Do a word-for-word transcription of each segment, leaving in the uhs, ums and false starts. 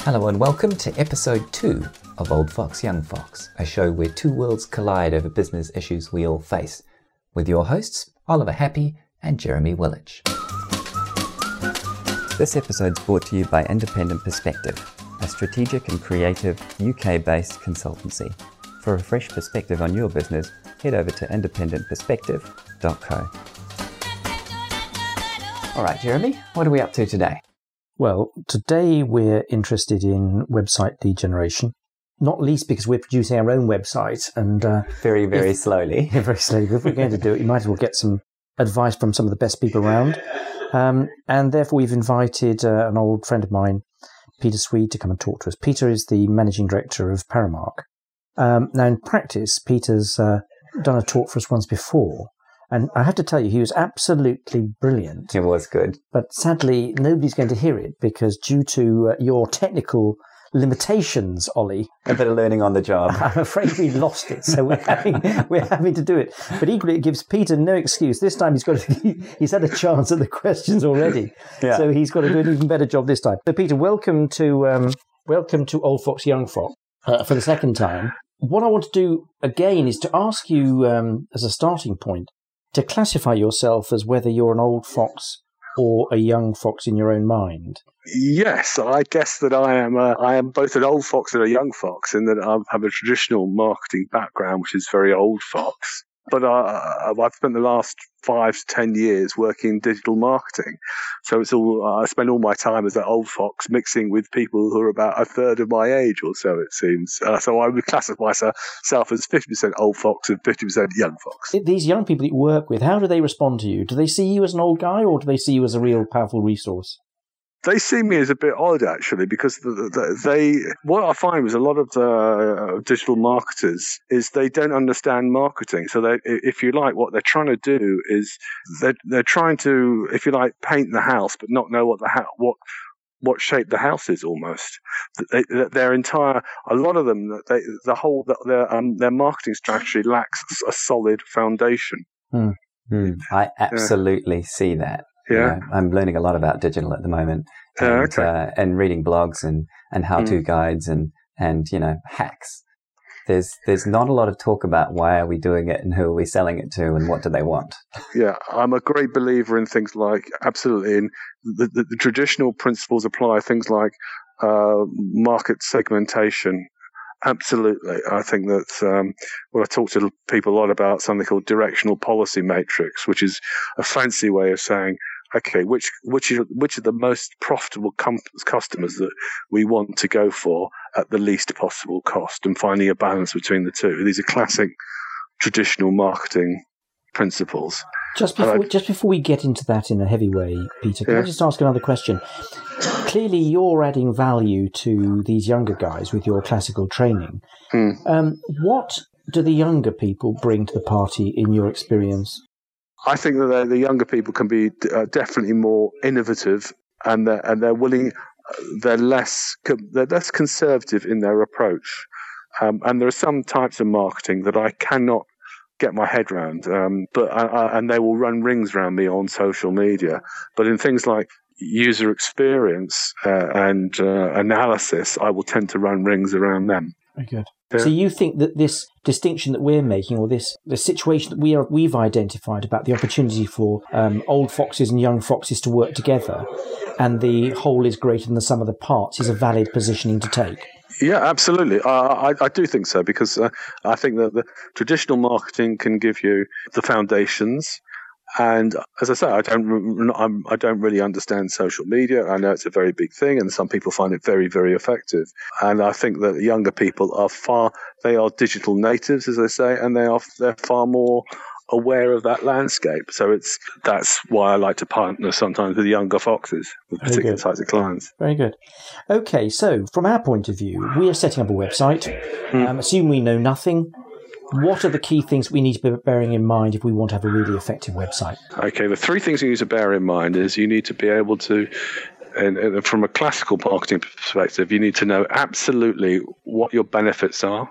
Hello and welcome to episode two of Old Fox, Young Fox, a show where two worlds collide over business issues we all face, with your hosts, Oliver Happy and Jeremy Willage. This episode is brought to you by Independent Perspective, a strategic and creative U K-based consultancy. For a fresh perspective on your business, head over to independent perspective dot co. All right, Jeremy, what are we up to today? Well, today we're interested in website lead generation, not least because we're producing our own website and uh, Very, very if, slowly. Yeah, very slowly. If we're going to do it, you might as well get some advice from some of the best people around. Um, and therefore, we've invited uh, an old friend of mine, Peter Swede, to come and talk to us. Peter is the managing director of Paramark. Um, now, in practice, Peter's uh, done a talk for us once before. And I have to tell you, he was absolutely brilliant. It was good. But sadly, nobody's going to hear it because due to uh, your technical limitations, Ollie, A bit of learning on the job. I'm afraid we lost it. So we're having we're having to do it. But equally, it gives Peter no excuse. This time, he's got to, he's had a chance at the questions already. Yeah. So he's got to do an even better job this time. So Peter, welcome to um, welcome to Old Fox, Young Fox uh, for the second time. What I want to do again is to ask you um, as a starting point, to classify yourself as whether you're an old fox or a young fox in your own mind. Yes, I guess that I am. A, I am both an old fox and a young fox, in that I have a traditional marketing background, which is very old fox. But I, I've spent the last five to ten years working in digital marketing, so it's all. I spend all my time as that old fox, mixing with people who are about a third of my age, or so it seems. Uh, so I would classify myself as fifty percent old fox and fifty percent young fox. These young people that you work with, how do they respond to you? Do they see you as an old guy, or do they see you as a real powerful resource? They see me as a bit odd, actually, because the, the, they. What I find with a lot of the digital marketers is they don't understand marketing. So, they, if you like, what they're trying to do is they're, they're trying to, if you like, paint the house, but not know what the ha- what what shape the house is. Almost, they, their entire, a lot of them, they, the whole their um, their marketing strategy lacks a solid foundation. Hmm. Mm, I absolutely yeah. see that. Yeah, you know, I'm learning a lot about digital at the moment, and, uh, okay. uh, and reading blogs and, and how-to mm. guides and, and you know hacks. There's there's not a lot of talk about why are we doing it and who are we selling it to and what do they want. Yeah, I'm a great believer in things like absolutely in the, the, the traditional principles apply. Things like uh, market segmentation. Absolutely. I think that um, well, I talk to people a lot about something called directional policy matrix, which is a fancy way of saying, okay, which which are, which are the most profitable com- customers that we want to go for at the least possible cost, and finding a balance between the two. These are classic traditional marketing principles. Just before, I, just before we get into that in a heavy way, Peter, can yeah. I just ask another question? Clearly, you're adding value to these younger guys with your classical training. Hmm. Um, what do the younger people bring to the party in your experience? I think that the younger people can be uh, definitely more innovative, and they're, and they're willing. They're less they're less conservative in their approach, um, and there are some types of marketing that I cannot get my head around. Um, but I, I, and they will run rings around me on social media. But in things like user experience uh, and uh, analysis, I will tend to run rings around them. Very good. Yeah. So you think that this distinction that we're making, or this the situation that we are we've identified about the opportunity for um, old foxes and young foxes to work together, and the whole is greater than the sum of the parts, is a valid positioning to take? Yeah, absolutely. I, I, I do think so, because uh, I think that the traditional marketing can give you the foundations. And as I say, I don't, I'm, I don't really understand social media. I know it's a very big thing, and some people find it very, very effective. And I think that younger people are far, they are digital natives, as they say, and they are they're far more aware of that landscape. So it's that's why I like to partner sometimes with younger foxes, with Very particular good. types of clients. Very good. Okay, so from our point of view, we are setting up a website. Mm. Um, assume we know nothing. What are the key things we need to be bearing in mind if we want to have a really effective website? Okay, the three things you need to bear in mind is you need to be able to, and, and from a classical marketing perspective, you need to know absolutely what your benefits are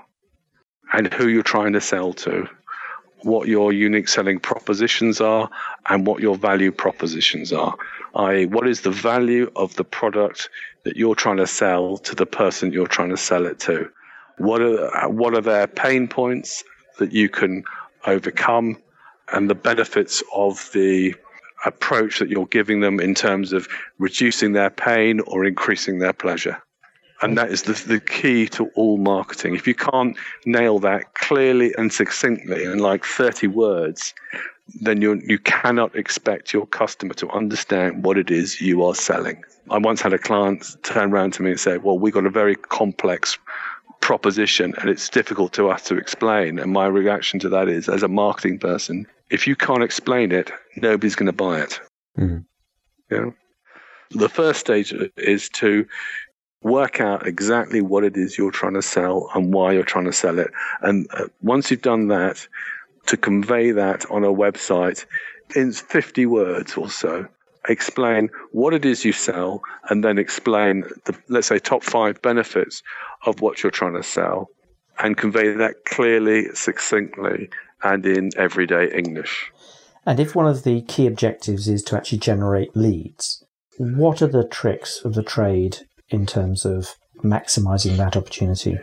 and who you're trying to sell to, what your unique selling propositions are, and what your value propositions are. that is, what is the value of the product that you're trying to sell to the person you're trying to sell it to? What are what are their pain points that you can overcome, and the benefits of the approach that you're giving them in terms of reducing their pain or increasing their pleasure? And that is the, the key to all marketing. If you can't nail that clearly and succinctly in like thirty words, then you you cannot expect your customer to understand what it is you are selling. I once had a client turn around to me and say, well, we've got a very complex proposition and it's difficult to us to explain. And my reaction to that is, as a marketing person, if you can't explain it, nobody's going to buy it. Mm-hmm. You know? The first stage is to work out exactly what it is you're trying to sell and why you're trying to sell it. And uh, once you've done that, to convey that on a website in fifty words or so, explain what it is you sell, and then explain the, let's say, top five benefits of what you're trying to sell, and convey that clearly, succinctly, and in everyday English. And if one of the key objectives is to actually generate leads, what are the tricks of the trade in terms of maximizing that opportunity?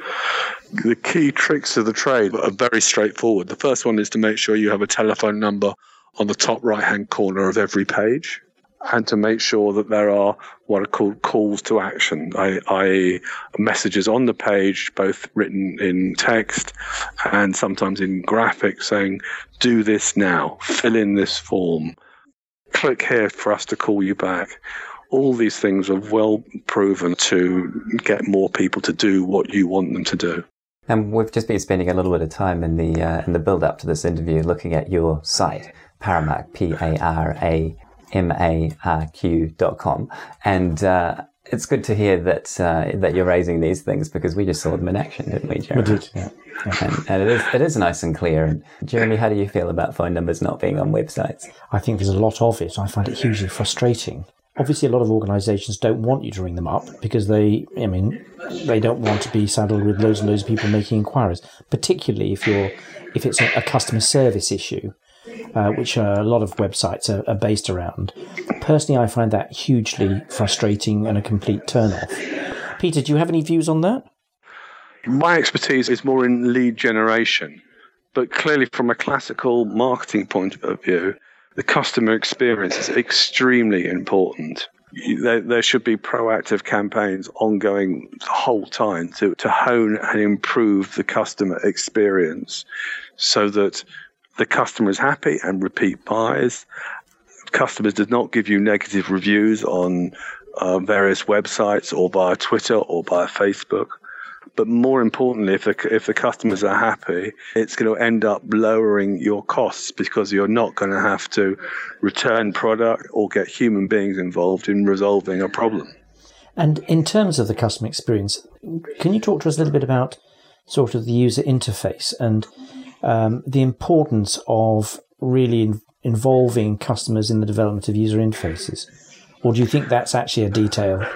The key tricks of the trade are very straightforward. The first one is to make sure you have a telephone number on the top right-hand corner of every page, and to make sure that there are what are called calls to action, that is messages on the page, both written in text and sometimes in graphics, saying, do this now, fill in this form, click here for us to call you back. All these things are well proven to get more people to do what you want them to do. And we've just been spending a little bit of time in the uh, in the build-up to this interview looking at your site, Paramark, P A R A M A R Q dot com. And uh, it's good to hear that uh, that you're raising these things, because we just saw them in action, didn't we, Jeremy? We did, yeah. yeah. And, and it is it is nice and clear. And Jeremy, how do you feel about phone numbers not being on websites? I think there's a lot of it. I find it hugely frustrating. Obviously, a lot of organisations don't want you to ring them up because they, I mean, they don't want to be saddled with loads and loads of people making inquiries. Particularly if you're, if it's a, a customer service issue, uh, which uh, a lot of websites are, are based around. Personally, I find that hugely frustrating and a complete turn-off. Peter, do you have any views on that? My expertise is more in lead generation, but clearly from a classical marketing point of view, the customer experience is extremely important. There, there should be proactive campaigns ongoing the whole time to, to hone and improve the customer experience so that the customer is happy and repeat buys. Customers do not give you negative reviews on uh, various websites or via Twitter or via Facebook. But more importantly, if the, if the customers are happy, it's going to end up lowering your costs, because you're not going to have to return product or get human beings involved in resolving a problem. And in terms of the customer experience, can you talk to us a little bit about sort of the user interface and um, the importance of really in, involving customers in the development of user interfaces? Or do you think that's actually a detail?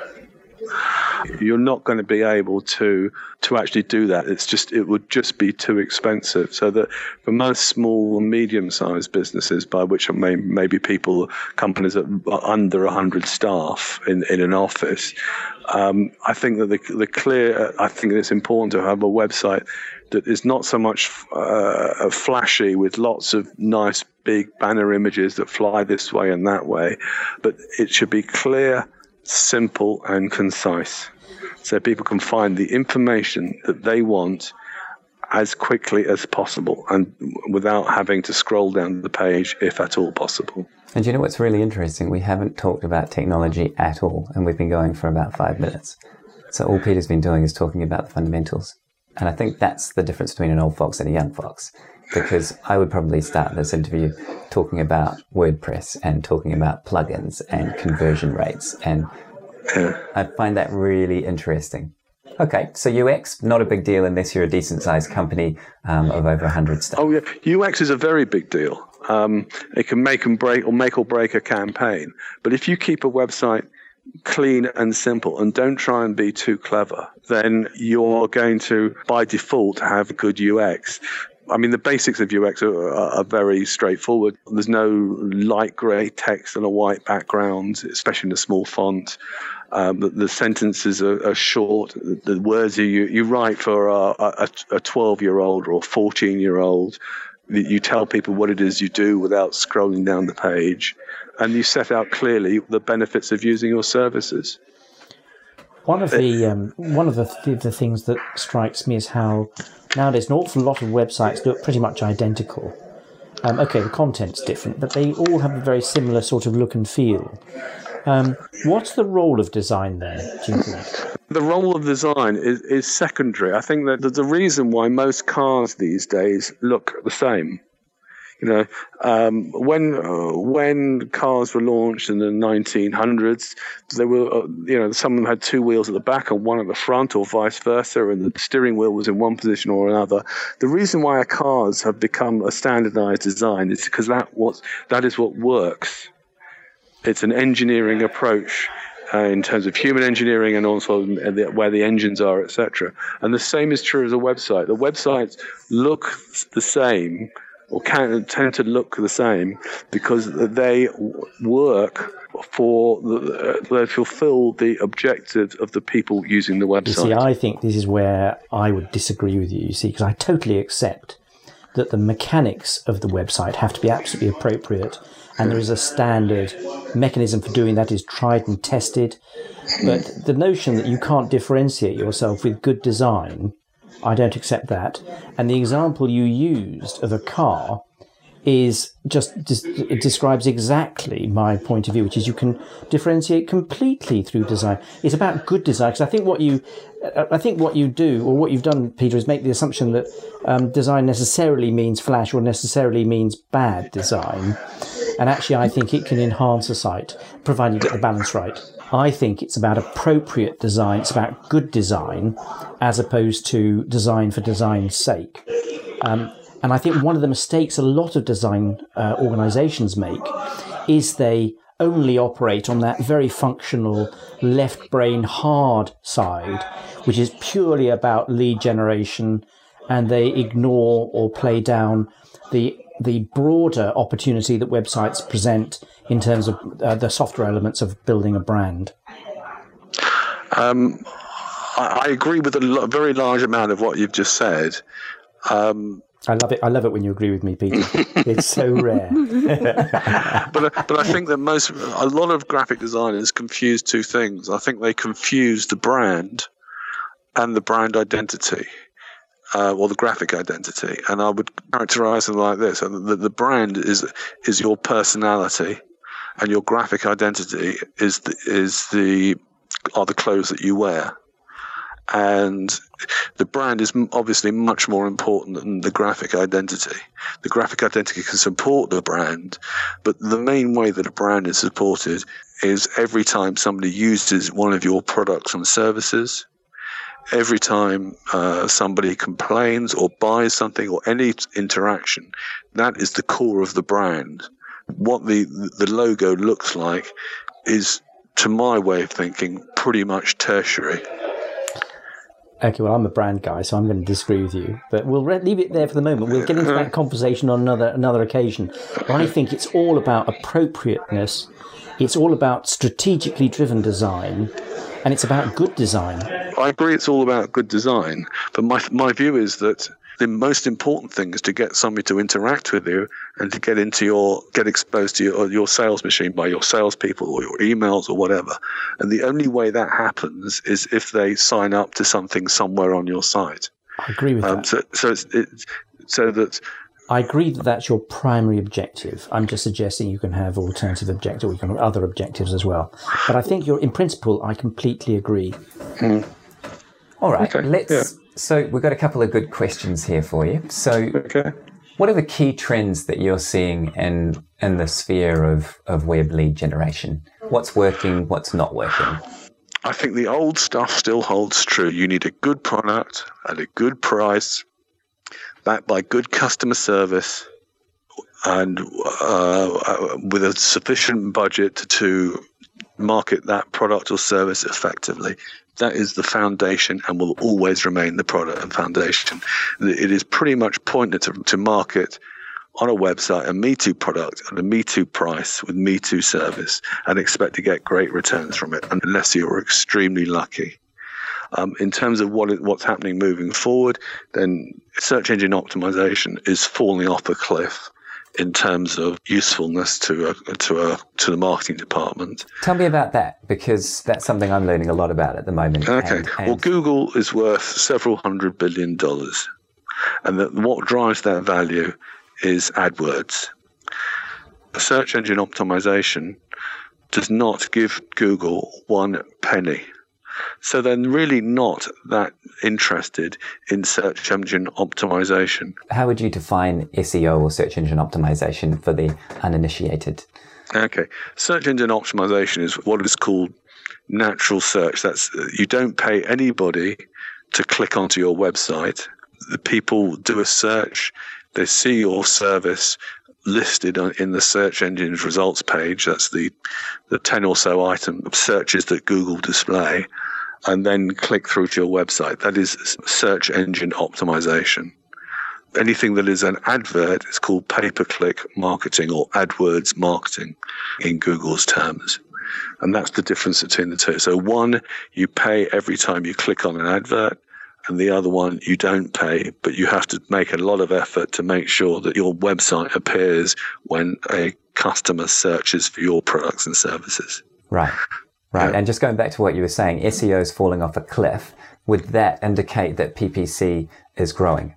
You're not going to be able to to actually do that. It's just it would just be too expensive. So that for most small and medium-sized businesses, by which may maybe people companies that are under one hundred staff in, in an office, um, I think that the the clear I think it's important to have a website that is not so much uh, flashy with lots of nice big banner images that fly this way and that way, but it should be clear, simple and concise, so people can find the information that they want as quickly as possible and without having to scroll down the page, if at all possible. And you know what's really interesting? We haven't talked about technology at all, and we've been going for about five minutes. So all Peter's been doing is talking about the fundamentals. And I think that's the difference between an old fox and a young fox, because I would probably start this interview talking about WordPress and talking about plugins and conversion rates. And yeah. I find that really interesting. Okay, so U X, not a big deal unless you're a decent-sized company um, of over one hundred staff. Oh, yeah. U X is a very big deal. Um, it can make and break or make or break a campaign. But if you keep a website clean and simple and don't try and be too clever, then you're going to, by default, have good U X. I mean, the basics of U X are, are very straightforward. There's no light grey text on a white background, especially in a small font. Um, the, the sentences are, are short. The, the words you you write for a, a twelve-year-old or a fourteen-year-old. You tell people what it is you do without scrolling down the page, and you set out clearly the benefits of using your services. One of the um, one of the, th- the things that strikes me is how nowadays an awful lot of websites look pretty much identical. Um, okay, the content's different, but they all have a very similar sort of look and feel. Um, what's the role of design there, do you think? The role of design is, is secondary. I think that the reason why most cars these days look the same. You know, um, when uh, when cars were launched in the nineteen hundreds, they were, uh, you know, some of them had two wheels at the back and one at the front, or vice versa, and the steering wheel was in one position or another. The reason why our cars have become a standardized design is because that what that is what works. It's an engineering approach uh, in terms of human engineering, and also the, where the engines are, et cetera. And the same is true as a website. The websites look the same, or can tend to look the same, because they work for the, they fulfill the objectives of the people using the website. You see, I think this is where I would disagree with you, you see, because I totally accept that the mechanics of the website have to be absolutely appropriate, and there is a standard mechanism for doing that is tried and tested. But the notion that you can't differentiate yourself with good design, I don't accept that. And the example you used of a car is just, it describes exactly my point of view, which is you can differentiate completely through design. It's about good design, because I think what you, I think what you do, or what you've done, Peter, is make the assumption that um, design necessarily means flash or necessarily means bad design. And actually, I think it can enhance a site, provided you get the balance right. I think it's about appropriate design. It's about good design, as opposed to design for design's sake. Um, and I think one of the mistakes a lot of design uh, organizations make is they only operate on that very functional left brain hard side, which is purely about lead generation, and they ignore or play down the the broader opportunity that websites present in terms of uh, the softer elements of building a brand. Um, I, I agree with a lo- very large amount of what you've just said. Um, I love it. I love it when you agree with me, Peter. It's so rare. but but I think that most a lot of graphic designers confuse two things. I think they confuse the brand and the brand identity. Uh, or the graphic identity, and I would characterize them like this: the, the brand is is your personality, and your graphic identity is the, is the are the clothes that you wear. And the brand is obviously much more important than the graphic identity. The graphic identity can support the brand, but the main way that a brand is supported is every time somebody uses one of your products and services. Every time uh, somebody complains or buys something, or any interaction, that is the core of the brand. What the the logo looks like is, to my way of thinking, pretty much tertiary. Okay, well, I'm a brand guy, so I'm going to disagree with you. But we'll re- leave it there for the moment. We'll get into that conversation on another another occasion. But I think it's all about appropriateness. It's all about strategically driven design. And it's about good design. I agree it's all about good design, but my my view is that the most important thing is to get somebody to interact with you and to get into your get exposed to your your sales machine by your salespeople or your emails or whatever. And the only way that happens is if they sign up to something somewhere on your site. I agree with um, that. So so it's, it's so that. I agree that that's your primary objective. I'm just suggesting you can have alternative objectives, or you can have other objectives as well. But I think you're, in principle, I completely agree. Mm. All right, okay. let's. Yeah. So we've got a couple of good questions here for you. So, okay. What are the key trends that you're seeing in in the sphere of, of web lead generation? What's working? What's not working? I think the old stuff still holds true. You need a good product at a good price, backed by good customer service, and uh, with a sufficient budget to market that product or service effectively That is the foundation and will always remain the product and foundation. It is pretty much pointed to, to market on a website a Me Too product at a Me Too price with Me Too service and expect to get great returns from it, unless you're extremely lucky. Um, in terms of what what's happening moving forward, then search engine optimization is falling off a cliff in terms of usefulness to a, to a to the marketing department. Tell me about that, because that's something I'm learning a lot about at the moment. Okay. And, and well, Google is worth several hundred billion dollars, and that what drives that value is AdWords. Search engine optimization does not give Google one penny. So they're really not that interested in search engine optimization. How would you define S E O or search engine optimization for the uninitiated? Okay. Search engine optimization is what is called natural search. That's you don't pay anybody to click onto your website. The people do a search, they see your service listed in the search engine's results page. That's the, the ten or so item of searches that Google display, and then click through to your website. That is search engine optimization. Anything that is an advert is called pay-per-click marketing or AdWords marketing in Google's terms. And that's the difference between the two. So one, you pay every time you click on an advert, and the other one, you don't pay, but you have to make a lot of effort to make sure that your website appears when a customer searches for your products and services. Right, right. Yeah. And just going back to what you were saying, S E O is falling off a cliff. Would that indicate that P P C is growing?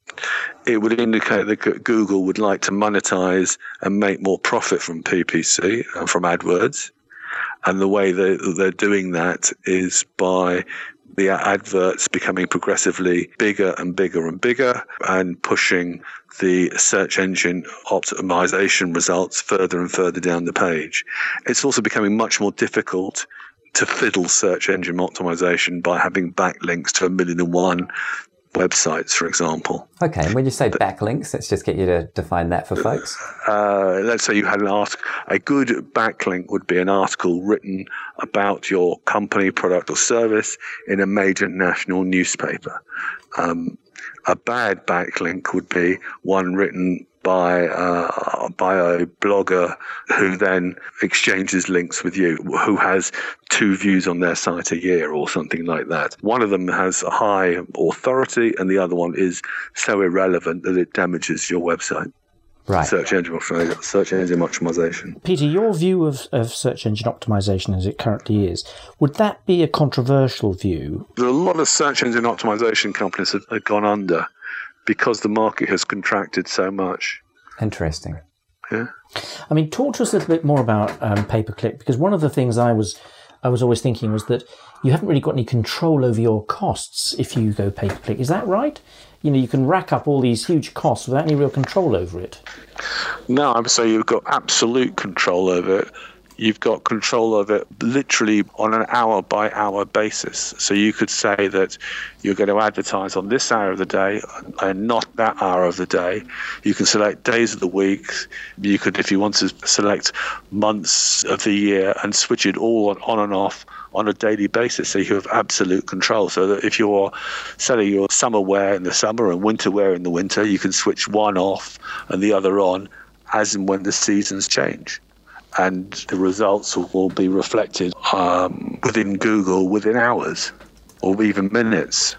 It would indicate that Google would like to monetize and make more profit from P P C and from AdWords. And the way they, they're doing that is by the adverts becoming progressively bigger and bigger and bigger and pushing the search engine optimization results further and further down the page. It's also becoming much more difficult to fiddle search engine optimization by having backlinks to a million and one websites, for example. Okay, and when you say backlinks, let's just get you to define that for folks. Uh, let's say you had an article. A good backlink would be an article written about your company, product, or service in a major national newspaper. Um, a bad backlink would be one written by uh, by a blogger who then exchanges links with you, who has two views on their site a year or something like that. One of them has a high authority and the other one is so irrelevant that it damages your website. Right. Search engine optimization. Search engine optimization. Peter, your view of, of search engine optimization as it currently is, would that be a controversial view? There are a lot of search engine optimization companies that have gone under because the market has contracted so much. Interesting. Yeah. I mean, talk to us a little bit more about um, pay-per-click, because one of the things I was I was always thinking was that you haven't really got any control over your costs if you go pay-per-click. Is that right? You know, you can rack up all these huge costs without any real control over it. No, I would say you've got absolute control over it. You've got control of it literally on an hour-by-hour basis. So you could say that you're going to advertise on this hour of the day and not that hour of the day. You can select days of the week. You could, if you want to select months of the year and switch it all on, on and off on a daily basis. So you have absolute control. So that if you're selling your summer wear in the summer and winter wear in the winter, you can switch one off and the other on as and when the seasons change. And the results will be reflected um, within Google within hours or even minutes.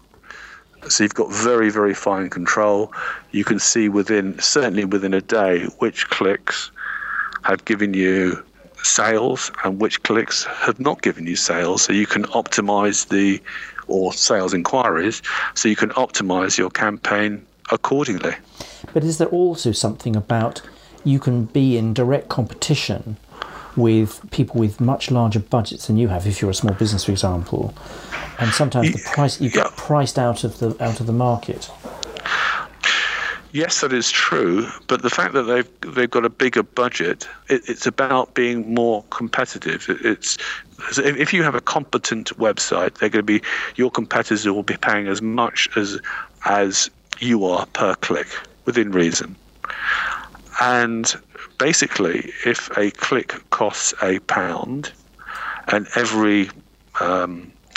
So you've got very, very fine control. You can see within, certainly within a day, which clicks have given you sales and which clicks have not given you sales. So you can optimize the, or sales inquiries, so you can optimize your campaign accordingly. But is there also something about you can be in direct competition with people with much larger budgets than you have if you're a small business, for example, and sometimes the price you get yeah. priced out of the out of the market? Yes, that is true. But the fact that they've they've got a bigger budget, it, it's about being more competitive. It, it's if you have a competent website, they're going to be your competitors will be paying as much as as you are per click within reason. And basically, if a click costs a pound, and every um,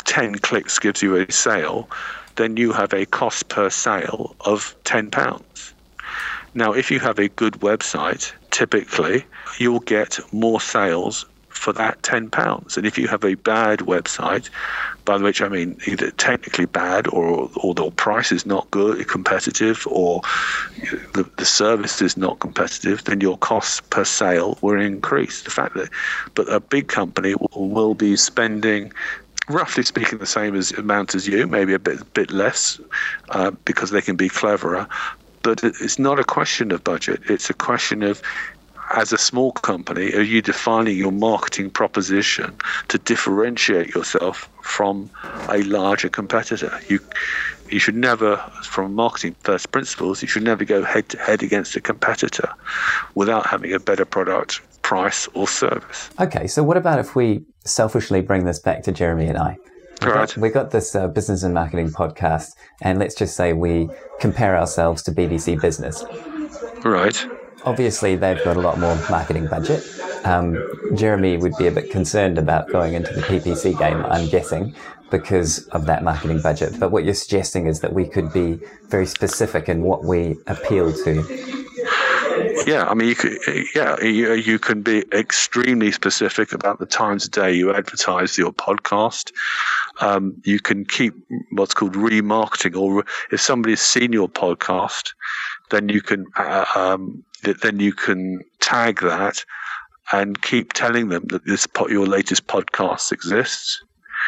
ten clicks gives you a sale, then you have a cost per sale of ten pounds. Now, if you have a good website, typically you'll get more sales for that ten pounds. And if you have a bad website, by which I mean either technically bad or, or the price is not good, competitive, or the, the service is not competitive, then your costs per sale will increase. The fact that, but a big company will, will be spending, roughly speaking, the same as amount as you, maybe a bit bit less, uh, because they can be cleverer. But it's not a question of budget. It's a question of, as a small company, are you defining your marketing proposition to differentiate yourself from a larger competitor? You you should never, from marketing first principles, you should never go head to head against a competitor without having a better product, price, or service. Okay, so what about if we selfishly bring this back to Jeremy and I? We Right. got, we got this uh, business and marketing podcast, and let's just say we compare ourselves to B B C Business. Right. Obviously, they've got a lot more marketing budget. Um, Jeremy would be a bit concerned about going into the P P C game, I'm guessing, because of that marketing budget. But what you're suggesting is that we could be very specific in what we appeal to. Yeah, I mean, you could, yeah, you, you can be extremely specific about the times of day you advertise your podcast. Um, you can keep what's called remarketing, or if somebody's seen your podcast, then you can uh, um, then you can tag that and keep telling them that this your latest podcast exists.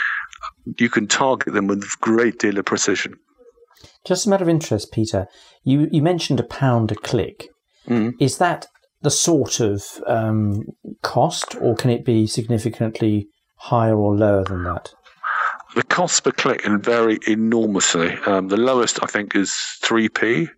You can target them with a great deal of precision. Just a matter of interest, Peter. You you mentioned a pound a click. Mm. Is that the sort of um, cost, or can it be significantly higher or lower than that? The cost per click can vary enormously. Um, the lowest, I think, is three p.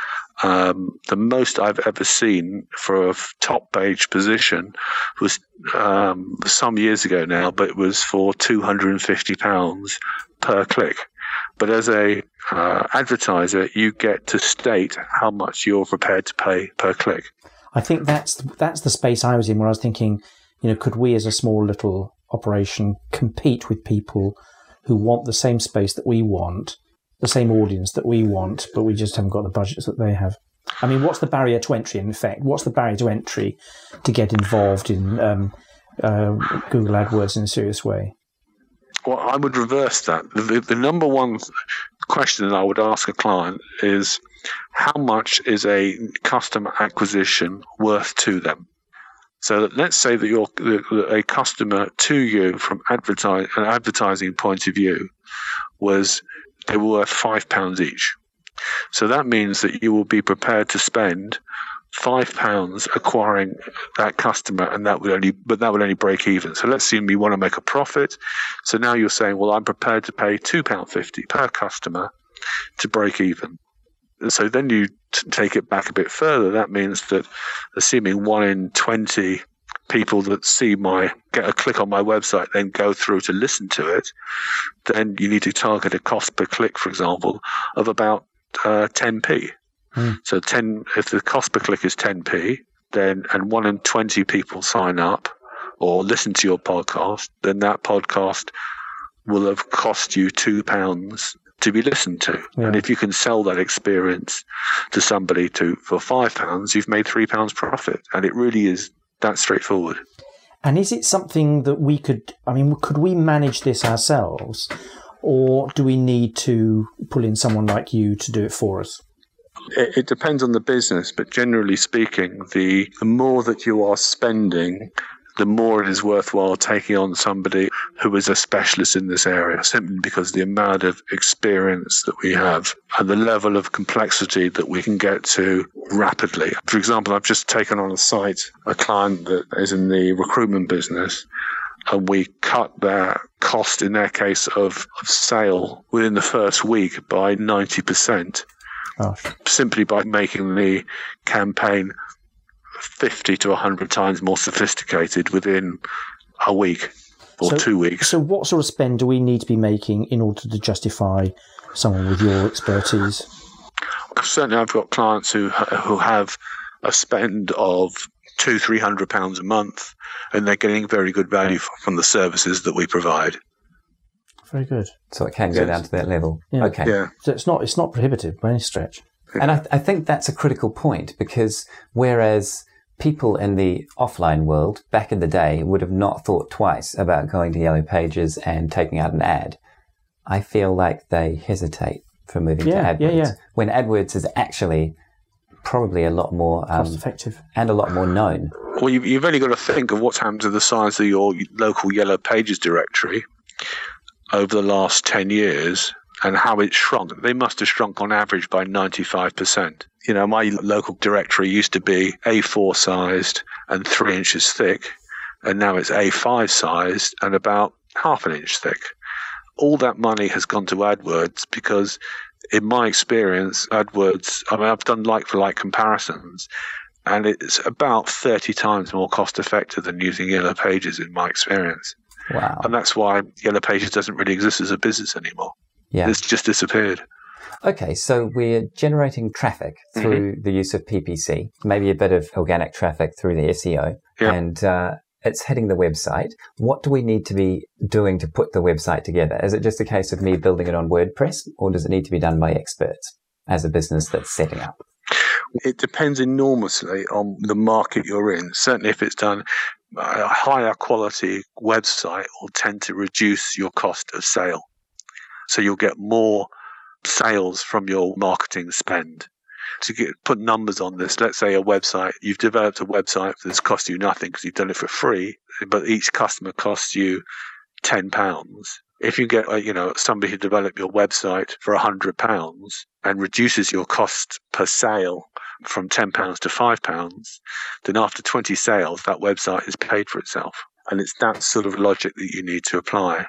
Um, the most I've ever seen for a top page position was um, some years ago now, but it was for two hundred fifty pounds per click. But as a uh, advertiser, you get to state how much you're prepared to pay per click. I think that's that's the space I was in, where I was thinking, you know, could we as a small little operation compete with people who want the same space that we want, the same audience that we want, but we just haven't got the budgets that they have? I mean, what's the barrier to entry, in effect? What's the barrier to entry to get involved in um, uh, Google AdWords in a serious way? Well, I would reverse that. The, the number one question that I would ask a client is, how much is a customer acquisition worth to them? So let's say that you're a customer to you from advertise, an advertising point of view was they were worth five pounds each. So that means that you will be prepared to spend five pounds acquiring that customer, and that would only, but that would only break even. So let's assume you want to make a profit. So now you're saying, well, I'm prepared to pay two pounds fifty per customer to break even. So then you t- take it back a bit further. That means that, assuming one in twenty people that see my, get a click on my website, then go through to listen to it, then you need to target a cost per click, for example, of about uh, ten p. Mm. So ten, if the cost per click is ten p, then and one in twenty people sign up or listen to your podcast, then that podcast will have cost you two pounds to be listened to. Yeah. And if you can sell that experience to somebody to for five pounds, you've made three pounds profit. And it really is that straightforward. And is it something that we could? I mean, could we manage this ourselves, or do we need to pull in someone like you to do it for us? It, it depends on the business, but generally speaking, the, the more that you are spending, the more it is worthwhile taking on somebody who is a specialist in this area, simply because the amount of experience that we have and the level of complexity that we can get to rapidly. For example, I've just taken on a site, a client that is in the recruitment business, and we cut their cost, in their case, of, of sale within the first week by ninety percent. Gosh. Simply by making the campaign fifty to one hundred times more sophisticated within a week or so, two weeks. So what sort of spend do we need to be making in order to justify someone with your expertise? Certainly I've got clients who who have a spend of two, three hundred pounds a month, and they're getting very good value from the services that we provide. very good. So it can go Yes. down to that level. Yeah. Okay. Yeah. So it's not it's not prohibitive by any stretch. And I, I think that's a critical point, because whereas people in the offline world back in the day would have not thought twice about going to Yellow Pages and taking out an ad, I feel like they hesitate for moving Yeah, to AdWords. yeah, yeah. When AdWords is actually probably a lot more um, Cost effective. and a lot more known. Well, you've, you've only got to think of what's happened to the size of your local Yellow Pages directory over the last ten years and how it's shrunk. They must have shrunk on average by ninety-five percent. You know, my local directory used to be A four sized and three inches thick, and now it's A five sized and about half an inch thick. All that money has gone to AdWords because, in my experience, AdWords, I mean, I've done like-for-like comparisons, and it's about thirty times more cost-effective than using Yellow Pages in my experience. Wow. And that's why Yellow Pages doesn't really exist as a business anymore. Yeah. It's just disappeared. Okay, so we're generating traffic through mm-hmm. the use of P P C, maybe a bit of organic traffic through the S E O, yeah. and uh, it's hitting the website. What do we need to be doing to put the website together? Is it just a case of me building it on WordPress, or does it need to be done by experts as a business that's setting up? It depends enormously on the market you're in. Certainly if it's done, a higher quality website will tend to reduce your cost of sale. So you'll get more sales from your marketing spend. To get, put numbers on this, let's say a website, you've developed a website that's cost you nothing because you've done it for free, but each customer costs you ten pounds. If you get, you know, somebody who developed your website for one hundred pounds and reduces your cost per sale from ten pounds to five pounds, then after twenty sales, that website is paid for itself. And it's that sort of logic that you need to apply.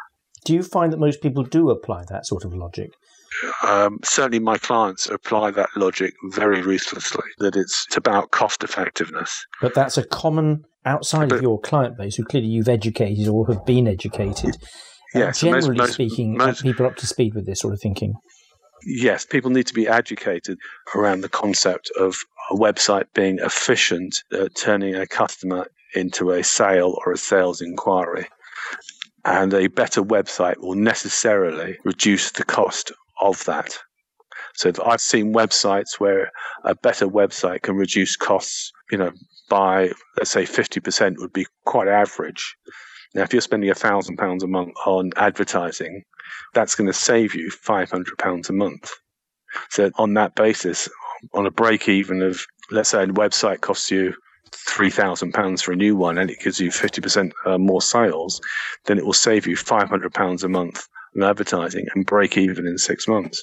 Do you find that most people do apply that sort of logic? Um, certainly my clients apply that logic very ruthlessly, that it's, it's about cost effectiveness. But that's a common, outside but, of your client base, who clearly you've educated or have been educated, yes, uh, generally most, speaking, most, people are up to speed with this sort of thinking. Yes, people need to be educated around the concept of a website being efficient at turning a customer into a sale or a sales inquiry. And a better website will necessarily reduce the cost of that. So I've seen websites where a better website can reduce costs, you know, by, let's say, fifty percent would be quite average. Now, if you're spending one thousand pounds a month on advertising, that's going to save you five hundred pounds a month. So on that basis, on a break even of, let's say a website costs you three thousand pounds for a new one and it gives you fifty percent uh, more sales, then it will save you five hundred pounds a month in advertising and break even in six months.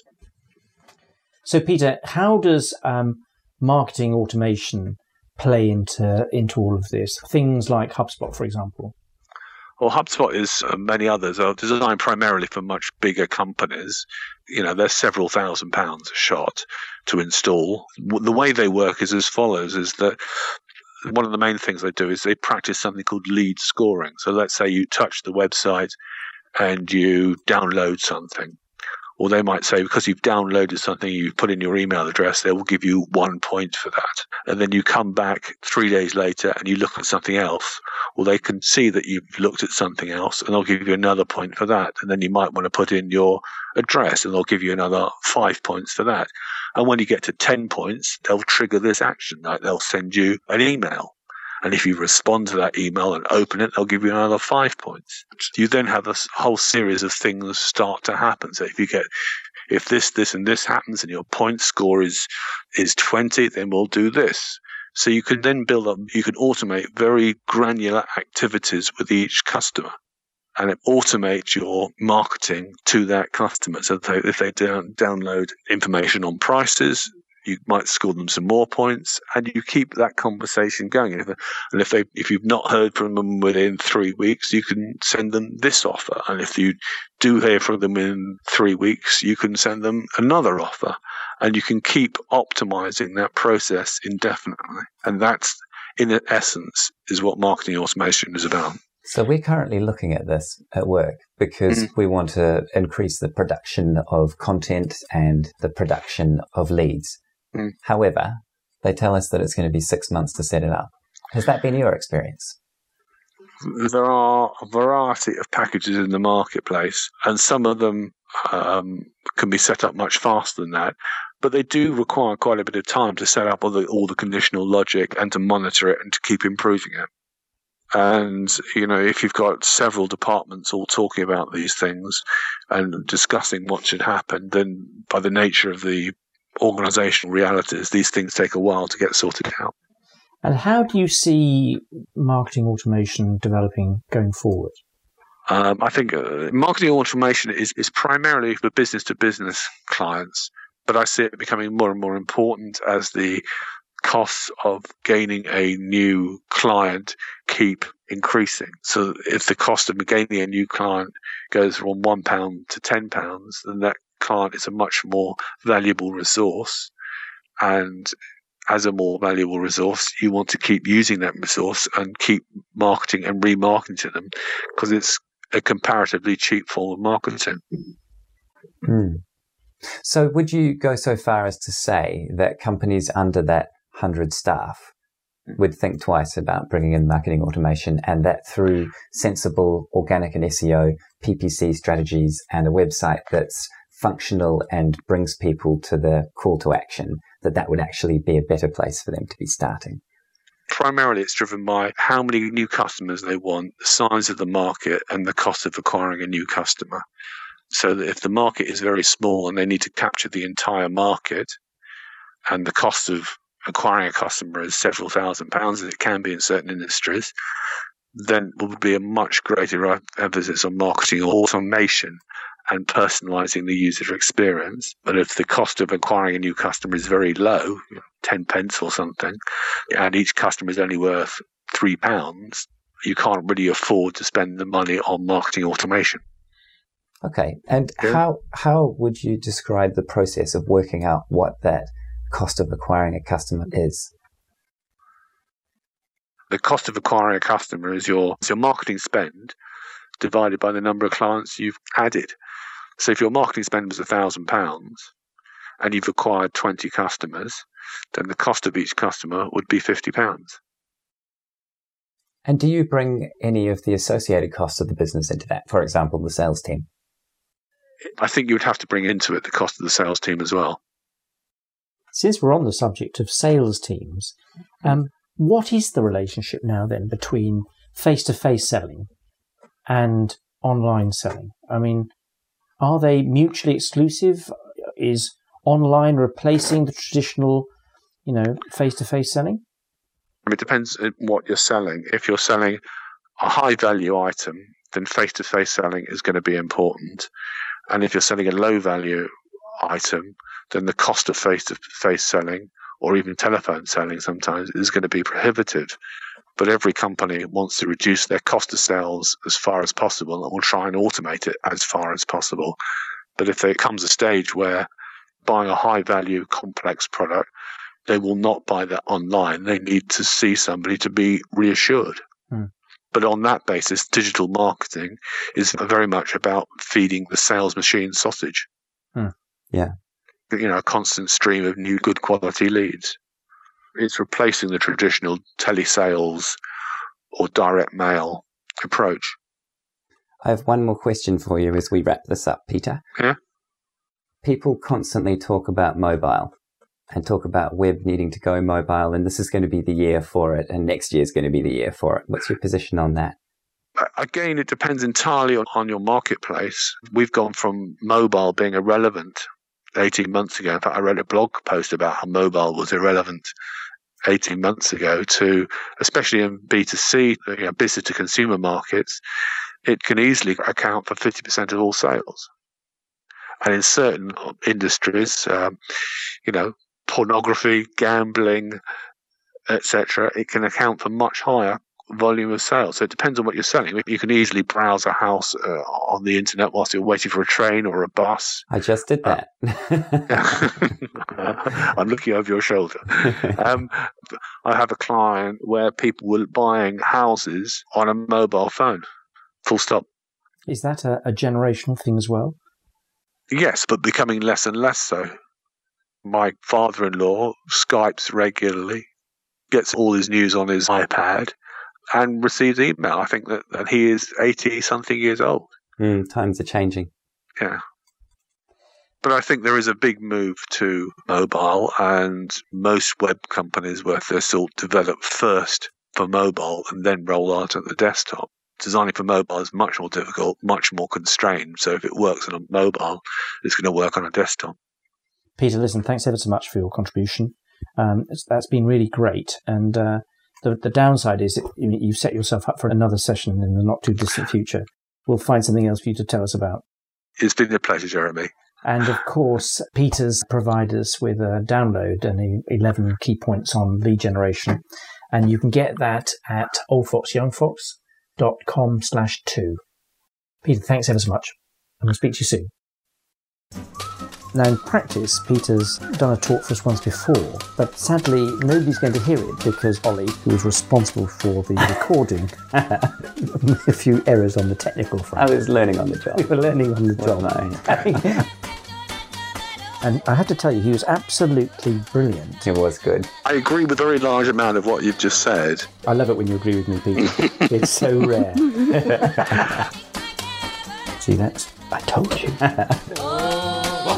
So, Peter, how does um, marketing automation play into into all of this? Things like HubSpot, for example. Well, HubSpot is uh, many others are designed primarily for much bigger companies. You know, they're several thousand pounds a shot to install. The way they work is as follows: is that one of the main things they do is they practice something called lead scoring. So let's say you touch the website and you download something. Or they might say, because you've downloaded something, you've put in your email address, they will give you one point for that. And then you come back three days later and you look at something else. Well, they can see that you've looked at something else and they'll give you another point for that. And then you might want to put in your address and they'll give you another five points for that. And when you get to ten points, they'll trigger this action. Like they'll send you an email. And if you respond to that email and open it, they'll give you another five points. You then have a whole series of things start to happen. So if you get, if this, this, and this happens and your point score is, is twenty, then we'll do this. So you can then build up, you can automate very granular activities with each customer. And it automates your marketing to that customer. So if they down, download information on prices, you might score them some more points, and you keep that conversation going. And if, and if they, if you've not heard from them within three weeks, you can send them this offer. And if you do hear from them in three weeks, you can send them another offer. And you can keep optimizing that process indefinitely. And that's, in essence, is what marketing automation is about. So we're currently looking at this at work because mm. we want to increase the production of content and the production of leads. Mm. However, they tell us that it's going to be six months to set it up. Has that been your experience? there are a variety of packages in the marketplace, and some of them um, can be set up much faster than that. But they do require quite a bit of time to set up all the, all the conditional logic and to monitor it and to keep improving it. And, you know, if you've got several departments all talking about these things and discussing what should happen, then by the nature of the organizational realities, these things take a while to get sorted out. And how do you see marketing automation developing going forward? Um, I think uh, marketing automation is, is primarily for business-to-business clients, but I see it becoming more and more important as the costs of gaining a new client keep increasing. So if the cost of gaining a new client goes from one pound to ten pounds, then that client is a much more valuable resource. And as a more valuable resource, you want to keep using that resource and keep marketing and remarketing to them because it's a comparatively cheap form of marketing. Mm. So would you go so far as to say that companies under that one hundred staff would think twice about bringing in marketing automation, and that through sensible organic and S E O, P P C strategies, and a website that's functional and brings people to the call to action, that that would actually be a better place for them to be starting? Primarily, it's driven by how many new customers they want, the size of the market, and the cost of acquiring a new customer. So that if the market is very small and they need to capture the entire market, and the cost of acquiring a customer is several thousand pounds, as it can be in certain industries, then there would be a much greater emphasis on marketing automation and personalizing the user experience. But if the cost of acquiring a new customer is very low, you know, ten pence or something, and each customer is only worth three pounds, you can't really afford to spend the money on marketing automation. Okay. And yeah. how how would you describe the process of working out what that cost of acquiring a customer is? The cost of acquiring a customer is your, is your marketing spend divided by the number of clients you've added. So if your marketing spend was one thousand pounds and you've acquired twenty customers, then the cost of each customer would be fifty pounds. And do you bring any of the associated costs of the business into that? For example, the sales team? I think you would have to bring into it the cost of the sales team as well. Since we're on the subject of sales teams, um, what is the relationship now then between face-to-face selling and online selling? I mean, are they mutually exclusive? Is online replacing the traditional, you know, face-to-face selling? It depends on what you're selling. If you're selling a high-value item, then face-to-face selling is going to be important. And if you're selling a low-value item, then the cost of face-to-face selling, or even telephone selling sometimes, is going to be prohibitive. But every company wants to reduce their cost of sales as far as possible and will try and automate it as far as possible. But if there comes a stage where buying a high-value, complex product, they will not buy that online. They need to see somebody to be reassured. Hmm. But on that basis, digital marketing is very much about feeding the sales machine sausage. Hmm. Yeah. You know, a constant stream of new good quality leads. It's replacing the traditional telesales or direct mail approach. I have one more question for you as we wrap this up, Peter. Yeah. People constantly talk about mobile and talk about web needing to go mobile, and this is going to be the year for it, and next year is going to be the year for it. What's your position on that? Again, it depends entirely on, on your marketplace. We've gone from mobile being irrelevant eighteen months ago. In fact, I read a blog post about how mobile was irrelevant eighteen months ago to, especially in B two C, you know, business to consumer markets, it can easily account for fifty percent of all sales. And in certain industries, um, you know, pornography, gambling, et cetera, it can account for much higher volume of sales. So it depends on what you're selling. You can easily browse a house uh, on the internet whilst you're waiting for a train or a bus. I just did that. Uh, I'm looking over your shoulder. Um, I have a client where people were buying houses on a mobile phone. Full stop. Is that a, a generational thing as well? Yes, but becoming less and less so. My father-in-law Skypes regularly, gets all his news on his iPad, and receives email. I think that, that he is eighty-something years old. Mm, times are changing. Yeah. But I think there is a big move to mobile, and most web companies worth their salt develop first for mobile and then roll out at the desktop. Designing for mobile is much more difficult, much more constrained. So if it works on a mobile, it's going to work on a desktop. Peter, listen, thanks ever so much for your contribution. Um, that's been really great. And uh, the, the downside is that you've set yourself up for another session in the not too distant future. We'll find something else for you to tell us about. It's been a pleasure, Jeremy. And of course, Peter's provided us with a download and eleven key points on lead generation. And you can get that at oldfoxyoungfox.com slash two. Peter, thanks ever so much. And we'll speak to you soon. Now, in practice, Peter's done a talk for us once before, but sadly, nobody's going to hear it because Ollie, who was responsible for the recording, a few errors on the technical front. I was learning on the job. We were learning on the job. Well, And I have to tell you, he was absolutely brilliant. it was good. I agree with a very large amount of what you've just said. I love it when you agree with me, Peter. It's so rare. See, that's... I told you.